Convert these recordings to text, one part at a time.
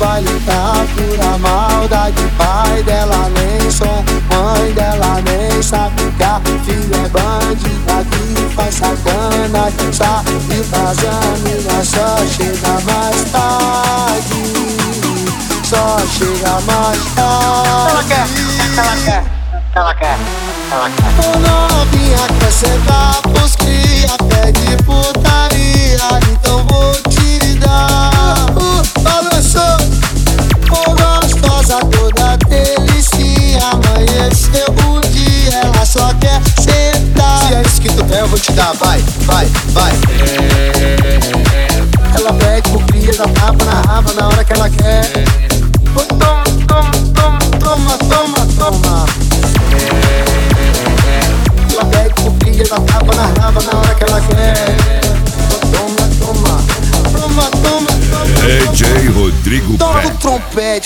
baile tá pura maldade. Pai dela nem som, mãe dela nem sabe que a filha é bandida que faz sacanagem. Sabe fazer a mina, só chega mais tarde, só chega mais tarde. Ela quer, ela quer, ela quer, ela quer. Ô novinha, quer sentar pros cria, pede putaria, então vou te dar. Balançou, ô gostosa, toda delicinha. Amanheceu o dia, ela só quer sentar. Se é isso que tu quer, eu vou te dar, vai, vai, vai. Ela pede pro cria, dá tapa na raba na hora que ela quer. Toma, toma, toma, toma, toma, toma. Ela pede pro cria, dá tapa na raba na hora que ela quer. Toma, toma, toma, toma, toma. DJ Rodrigo Toca Pé. o trompete.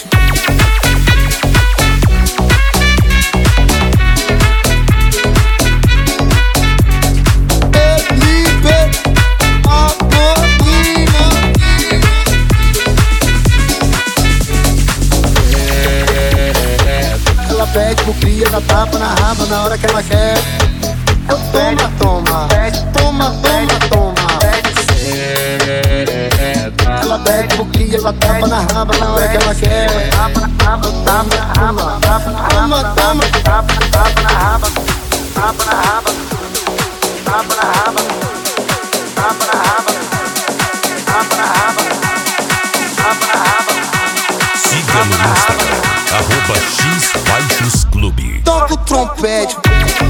Pede pro cria, dá tapa na raba na hora que ela quer. Toma, toma, toma, toma, toma. Ela pede pro cria, dá tapa na raba na hora que ela quer. Tapa na raba, tapa na raba, tapa na raba, tapa na raba, tapa na raba, tapa na raba, tapa na raba, tapa na raba, tapa na raba. Siga no Instagram, @x_clube. Toca o trompete.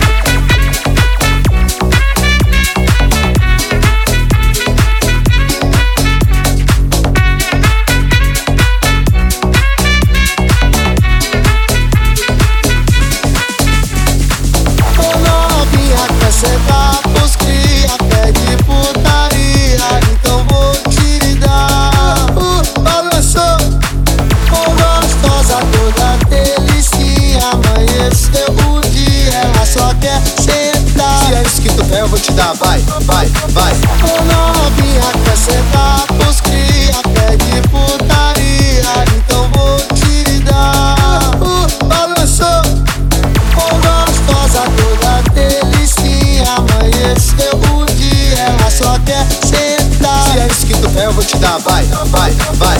Ô novinha, quer sentar pros cria, pede putaria, então vou te dar. Balançou, ô gostosa, toda delicinha. Amanheceu o dia, ela só quer sentar. Se é isso que tu quer, eu vou te dar, vai, vai, vai. Ô novinha, quer sentar pros cria, pede putaria, então vou te dar. Balançou, ô gostosa, toda delicinha. Amanheceu o dia, ela só quer sentar. Se é isso que tu quer, eu vou te dar, vai, vai, vai.